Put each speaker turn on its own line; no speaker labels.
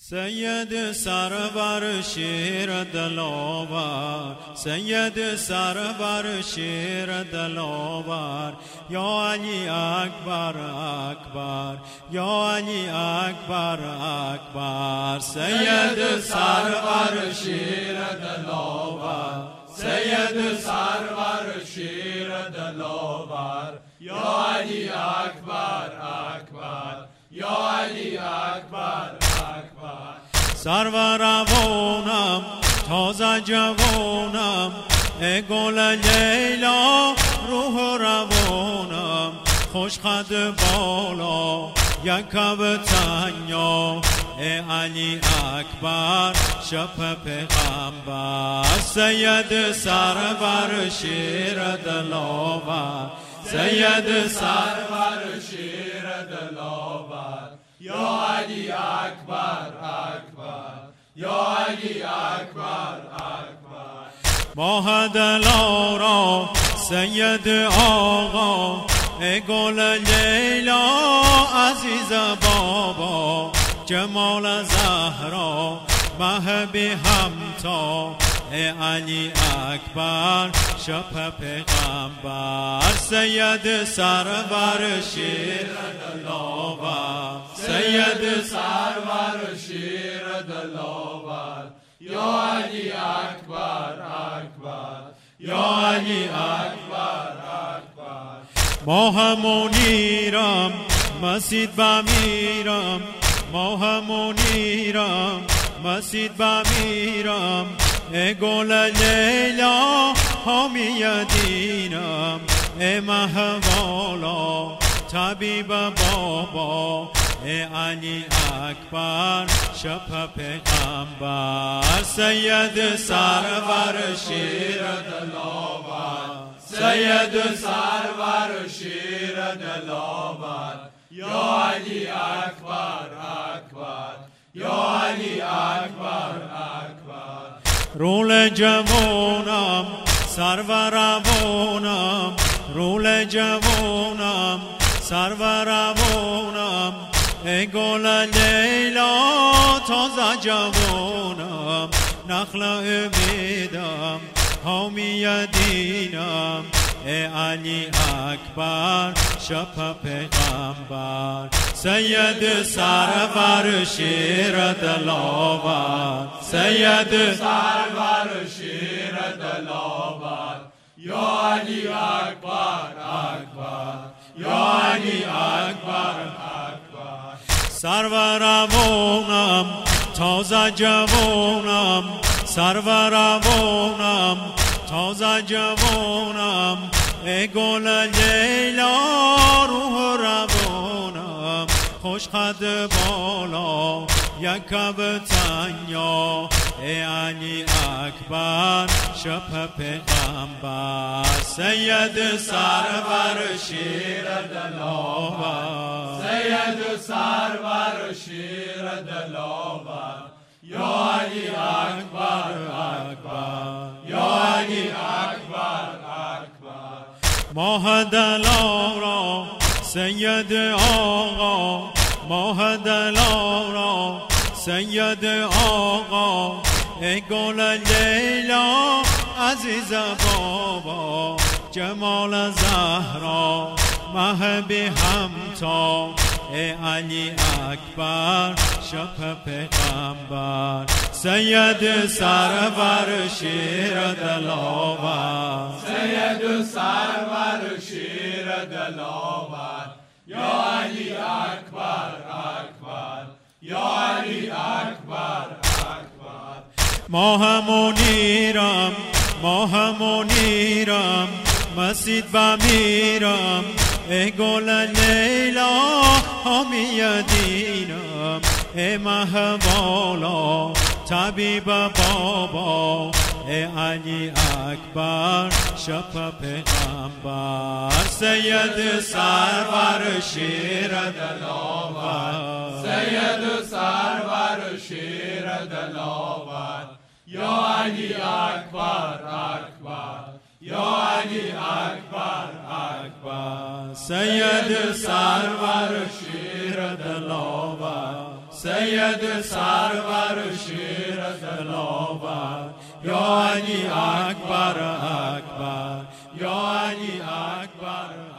سید سرور شیر دلاور، سید سرور شیر دلاور، یا علی اکبر اکبر، یا علی اکبر اکبر. سید سرور شیر دلاور، سید سرور شیر دلاور، یا علی اکبر اکبر، یا علی اکبر اکبر. سرور روانم تازه جوانم، ای گل لیلا روح روانم، خوش قد بالا یک تنیا، ای علی اکبر شب پیغمبر. سید سرور شیر دلاور، سید سرور شیر دلاور، یا علی اکبر اکبر، یا علی اکبر اکبر. ماه دلارا سید آقا، ای گل لیلا عزیز بابا، جمال زهرا مه بی همتا، ای علی اکبر شب پیغمبر. سید سرور شیر دلاور، سید سرور شیر دلاور، یا علی اکبر اکبر، یا علی اکبر اکبر. ماه منیرم مسجد بمیرم، ماه منیرم مسجد بمیرم، ای گل لیلا حامی دینم، ای مهوالا طبیب بابا، ای علی اکبر شب پیغمبر. سید سرور شیر دلاور، سید سرور شیر دلاور، یا علی اکبر اکبر، یا علی اکبر اکبر. رول جوانم سرور روانم، رول جوانم سرور روانم، ای گل لیلا تازه جوانم، نخل امیدم حامی دینم، ای علی اکبر شب پیغمبر. سید سرور شیر دلاور، سید سرور شیر دلاور، یا علی اکبر اکبر، یا علی اکبر اکبر. سرور روانم تازه جوانم، سرور روانم تازه جوانم، ای گل لیلا روح روانم، خوش قد بالا یک تنیا، ای علی اکبر شب پیغمبر. سید سرور شیر دلاور، سید سرور شیر دلاور، یا علی اکبر اکبر، یا علی اکبر اکبر. ماه دلارا سید آقا، ماه دلارا سید آقا، ای گل لیلا عزیز بابا، جمال زهرا مه بی همتا، ای علی اکبر شب پیغمبر. سید سرور شیر دلاور، سید سرور شیر دلاور، یا علی اکبر اکبر، یا علی اکبر اکبر. ماه منیرم ماه منیرم مسجد بمیرم، ای گل لیلا حامی دینم، ای مهوالا طبیب بابا، ای علی اکبر شب پیغمبر. سید سرور شیر دلاور، سید سرور شیر دلاور، یا علی اکبر اکبر، یا علی اکبر اکبر. سید سرور شیر دلاور، سید سرور شیر دلاور یا علی اکبر اکبر یا علی اکبر